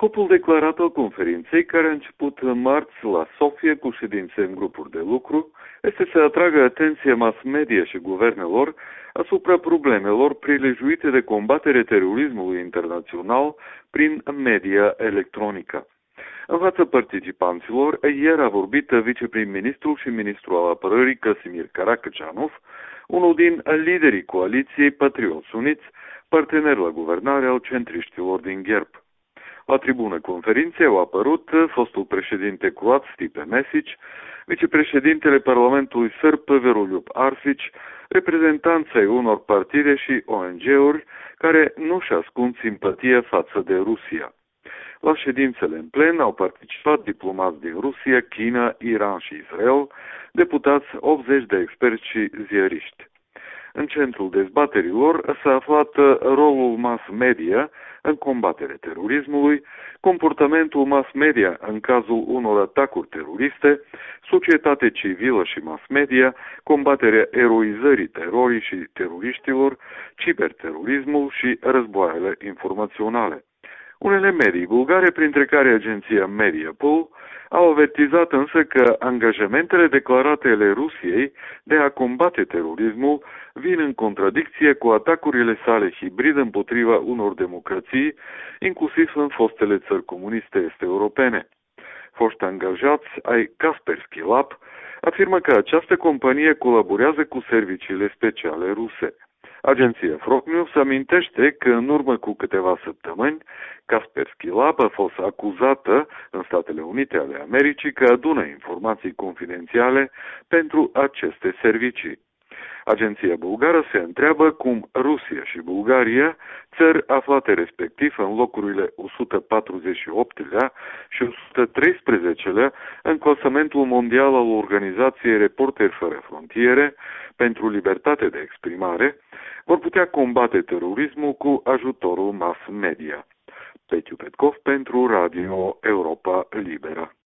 Scopul declarat al conferinței, care a început marți la Sofia cu ședințe în grupuri de lucru, este să atragă atenția mass media și guvernelor asupra problemelor prilejuite de combatere terorismului internațional prin media electronică. În fața participanților, ieri a vorbit viceprim-ministrul și ministrul al apărării Casimir Karakacianov, unul din liderii coaliției Patrioți Uniți, partener la guvernare al centriștilor din Gherb. La tribună conferinței au apărut fostul președinte croat Stipe Mesic, vicepreședintele Parlamentului sârb Veroljub Arsic, reprezentanții ai unor partide și ONG-uri care nu-și ascund simpatia față de Rusia. La ședințele în plen au participat diplomați din Rusia, China, Iran și Israel, deputați 80 de experți și ziariști. În centrul dezbaterilor s-a aflat rolul mass media în combaterea terorismului, comportamentul mass media în cazul unor atacuri teroriste, societate civilă și mass media, combaterea eroizării terorii și teroriștilor, ciberterorismul și războaiele informaționale. Unele medii bulgare, printre care agenția Mediapol, au avertizat însă că angajamentele declarate ale Rusiei de a combate terorismul vin în contradicție cu atacurile sale hibrid împotriva unor democrații, inclusiv în fostele țări comuniste est-europene. Foști angajați ai Kaspersky Lab afirmă că această companie colaborează cu serviciile speciale ruse. Agenția Frontnews amintește că în urmă cu câteva săptămâni, Kaspersky Lab a fost acuzată în Statele Unite ale Americii că adună informații confidențiale pentru aceste servicii. Agenția bulgară se întreabă cum Rusia și Bulgaria, țări aflate respectiv în locurile 148-lea și 113-lea în clasamentul mondial al organizației Reporteri fără frontiere pentru libertate de exprimare, vor putea combate terorismul cu ajutorul mass media. Petiu Petkov pentru Radio Europa Liberă.